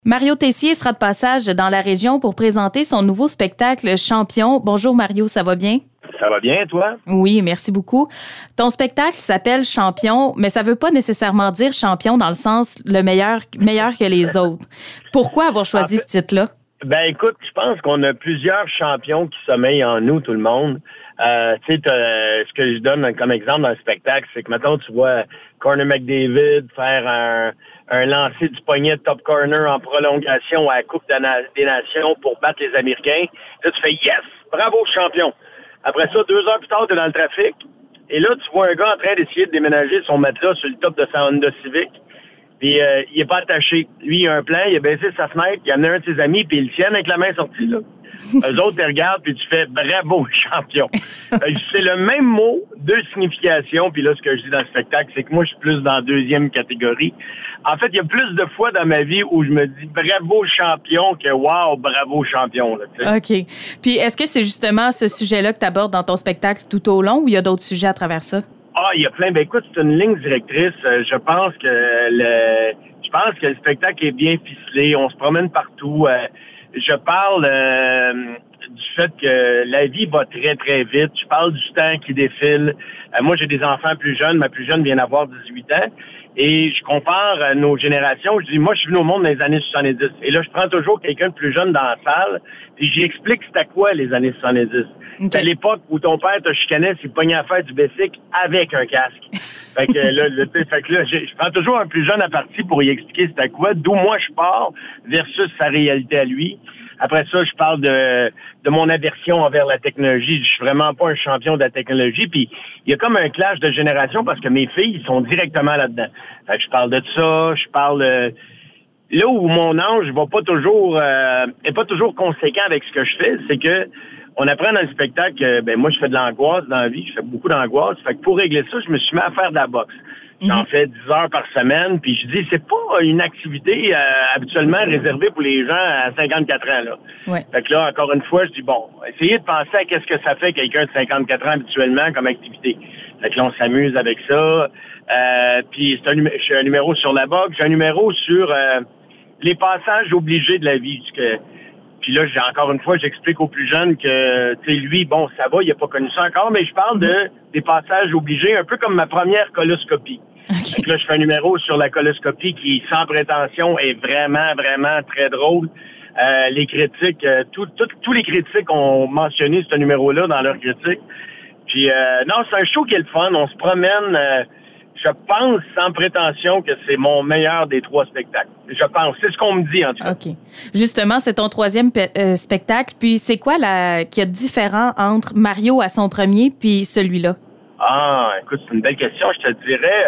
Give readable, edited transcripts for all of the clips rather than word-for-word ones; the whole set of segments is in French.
Mario Tessier sera de passage dans la région pour présenter son nouveau spectacle Champion. Bonjour Mario, ça va bien? Ça va bien, toi? Oui, merci beaucoup. Ton spectacle s'appelle Champion, mais ça veut pas nécessairement dire champion dans le sens le meilleur que les autres. Pourquoi avoir choisi ce titre-là? Ben écoute, je pense qu'on a plusieurs champions qui sommeillent en nous, tout le monde. Ce que je donne comme exemple dans le spectacle, c'est que maintenant tu vois Connor McDavid faire un lancer du poignet de top corner en prolongation à la Coupe des Nations pour battre les Américains. Là, tu fais « Yes! Bravo, champion! » Après ça, 2 heures plus tard, tu es dans le trafic. Et là, tu vois un gars en train d'essayer de déménager son matelas sur le top de sa Honda Civic. Puis il est pas attaché. Lui, il a un plan, il a baissé sa fenêtre, il a amené un de ses amis, puis il le tient avec la main sortie, là. Eux autres, ils regardent, puis tu fais « Bravo, champion! » C'est le même mot, 2 significations, puis là, ce que je dis dans le spectacle, c'est que moi, je suis plus dans la 2e catégorie. En fait, il y a plus de fois dans ma vie où je me dis « Bravo, champion » que « Wow, bravo, champion ». Là, OK. Puis est-ce que c'est justement ce sujet-là que tu abordes dans ton spectacle tout au long ou il y a d'autres sujets à travers ça? Ah, il y a plein. Ben écoute, c'est une ligne directrice. Je pense que le spectacle est bien ficelé. On se promène partout. Je parle du fait que la vie va très, très vite. Je parle du temps qui défile. Moi, j'ai des enfants plus jeunes. Ma plus jeune vient d'avoir 18 ans. Et je compare nos générations. Je dis, moi, je suis venu au monde dans les années 70. Et là, je prends toujours quelqu'un de plus jeune dans la salle. Puis j'y explique c'était quoi les années 70. Okay. C'est à l'époque où ton père te chicanait s'il pognait à faire du basic avec un casque. Fait que là, je prends toujours un plus jeune à partie pour y expliquer c'était quoi, d'où moi je pars versus sa réalité à lui. Après ça, je parle de mon aversion envers la technologie. Je suis vraiment pas un champion de la technologie. Puis il y a comme un clash de génération parce que mes filles sont directement là-dedans. Fait que je parle de ça, je parle là où mon ange va pas toujours est pas toujours conséquent avec ce que je fais, c'est que on apprend dans le spectacle que moi je fais de l'angoisse dans la vie, je fais beaucoup d'angoisse. Fait que pour régler ça, je me suis mis à faire de la boxe. J'en fais 10 heures par semaine, puis je dis c'est pas une activité habituellement réservée pour les gens à 54 ans là. Ouais. Fait que là encore une fois, je dis bon, essayez de penser à qu'est-ce que ça fait quelqu'un de 54 ans habituellement comme activité. Fait que là on s'amuse avec ça. Puis j'ai un numéro sur la boxe, j'ai un numéro sur les passages obligés de la vie. Puis là, encore une fois, j'explique aux plus jeunes que, tu sais, lui, bon, ça va, il n'a pas connu ça encore, mais je parle des passages obligés, un peu comme ma première coloscopie. Okay. Donc là, je fais un numéro sur la coloscopie qui, sans prétention, est vraiment, vraiment très drôle. Les critiques, tous les critiques ont mentionné ce numéro-là dans leurs critiques. Puis, non, c'est un show qui est le fun. On se promène. Je pense, sans prétention, que c'est mon meilleur des 3 spectacles. Je pense. C'est ce qu'on me dit, en tout cas. OK. Justement, c'est ton 3e spectacle. Puis, c'est quoi qu'il y a de différent entre Mario à son premier puis celui-là? Ah, écoute, c'est une belle question. Je te dirais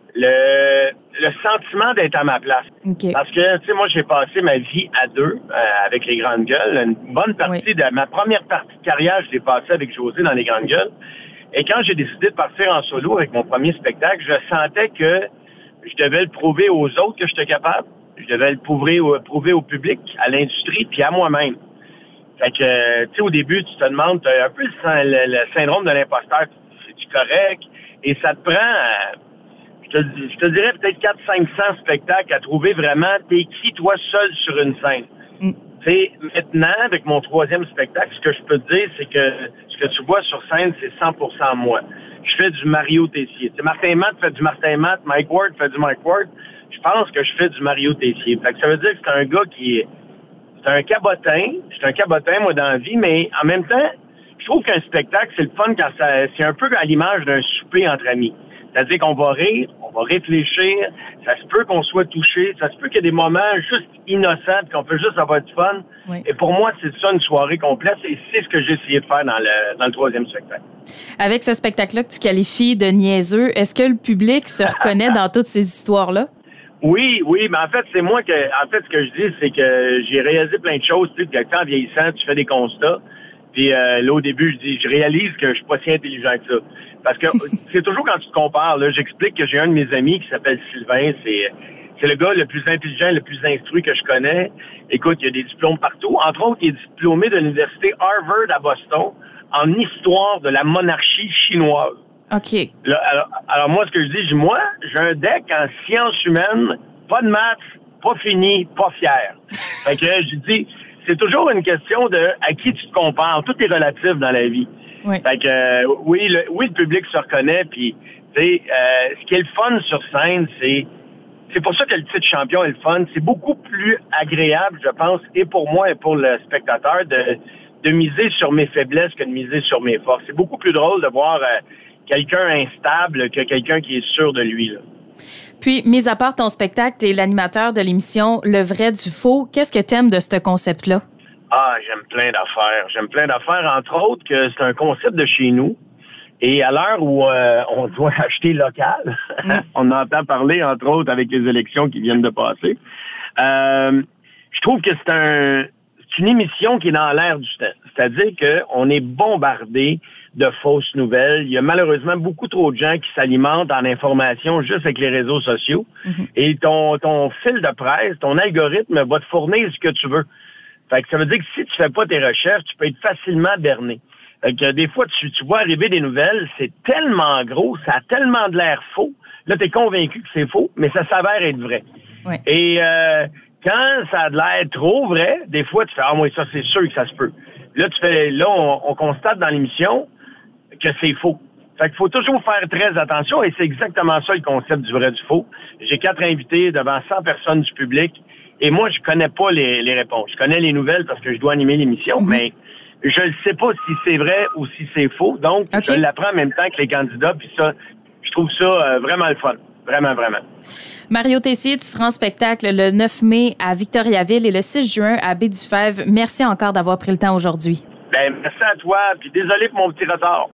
le sentiment d'être à ma place. Okay. Parce que, tu sais, moi, j'ai passé ma vie à 2 avec les Grandes Gueules. Une bonne partie de ma première partie de carrière, je l'ai passée avec José dans les Grandes Gueules. Et quand j'ai décidé de partir en solo avec mon premier spectacle, je sentais que je devais le prouver aux autres que j'étais capable. Je devais le prouver au public, à l'industrie, puis à moi-même. Fait que, tu sais, au début, tu te demandes, tu as un peu le syndrome de l'imposteur. C'est-tu correct? Et ça te prend, je te dirais peut-être 400-500 spectacles à trouver vraiment t'es qui, toi, seul sur une scène. Tu sais, maintenant, avec mon 3e spectacle, ce que je peux te dire, c'est que ce que tu vois sur scène, c'est 100% moi. Je fais du Mario Tessier. Tu sais, Martin Matt fait du Martin Matt, Mike Ward fait du Mike Ward. Je pense que je fais du Mario Tessier. Fait que ça veut dire que c'est un gars c'est un cabotin. Je suis un cabotin, moi, dans la vie, mais en même temps, je trouve qu'un spectacle, c'est le fun quand c'est un peu à l'image d'un souper entre amis. C'est-à-dire qu'on va rire, on va réfléchir, ça se peut qu'on soit touché, ça se peut qu'il y ait des moments juste innocents, qu'on peut juste avoir du fun. Oui. Et pour moi, c'est ça une soirée complète, et c'est ce que j'ai essayé de faire dans le 3e spectacle. Avec ce spectacle-là que tu qualifies de niaiseux, est-ce que le public se reconnaît dans toutes ces histoires-là? Oui, mais en fait, ce que je dis, c'est que j'ai réalisé plein de choses, tu sais, en vieillissant, tu fais des constats. Puis là, au début, je réalise que je suis pas si intelligent que ça. Parce que c'est toujours quand tu te compares, là, j'explique que j'ai un de mes amis qui s'appelle Sylvain, c'est le gars le plus intelligent, le plus instruit que je connais. Écoute, il y a des diplômes partout. Entre autres, il est diplômé de l'université Harvard à Boston en histoire de la monarchie chinoise. OK. Là, alors moi, ce que je dis, moi, j'ai un deck en sciences humaines, pas de maths, pas fini, pas fier. Fait que je dis, c'est toujours une question de à qui tu te compares. Tout est relatif dans la vie. Oui. Fait que oui, le public se reconnaît, puis tu sais, ce qui est le fun sur scène, c'est pour ça que le titre champion est le fun. C'est beaucoup plus agréable, je pense, et pour moi et pour le spectateur, de miser sur mes faiblesses que de miser sur mes forces. C'est beaucoup plus drôle de voir quelqu'un instable que quelqu'un qui est sûr de lui, là. Puis, mis à part ton spectacle, t'es l'animateur de l'émission Le Vrai du Faux. Qu'est-ce que t'aimes de ce concept-là? Ah, j'aime plein d'affaires. J'aime plein d'affaires, entre autres, que c'est un concept de chez nous. Et à l'heure où on doit acheter local, on entend parler, entre autres, avec les élections qui viennent de passer, je trouve que c'est une émission qui est dans l'air du temps. C'est-à-dire qu'on est bombardé de fausses nouvelles. Il y a malheureusement beaucoup trop de gens qui s'alimentent en information juste avec les réseaux sociaux. Mm-hmm. Et ton fil de presse, ton algorithme va te fournir ce que tu veux. Fait que ça veut dire que si tu fais pas tes recherches, tu peux être facilement berné. Fait que des fois, tu vois arriver des nouvelles, c'est tellement gros, ça a tellement de l'air faux. Là, tu es convaincu que c'est faux, mais ça s'avère être vrai. Oui. Et quand ça a de l'air trop vrai, des fois, tu fais « Ah, moi, ça, c'est sûr que ça se peut. » Là, on constate dans l'émission que c'est faux. Fait qu'il faut toujours faire très attention et c'est exactement ça le concept du vrai du faux. J'ai 4 invités devant 100 personnes du public et moi, je connais pas les réponses. Je connais les nouvelles parce que je dois animer l'émission, mais je ne sais pas si c'est vrai ou si c'est faux. Donc, je l'apprends en même temps que les candidats. Puis ça, je trouve ça vraiment le fun. Vraiment, vraiment. Mario Tessier, tu seras en spectacle le 9 mai à Victoriaville et le 6 juin à Baie-du-Fèvre. Merci encore d'avoir pris le temps aujourd'hui. Ben, merci à toi. Puis désolé pour mon petit retard.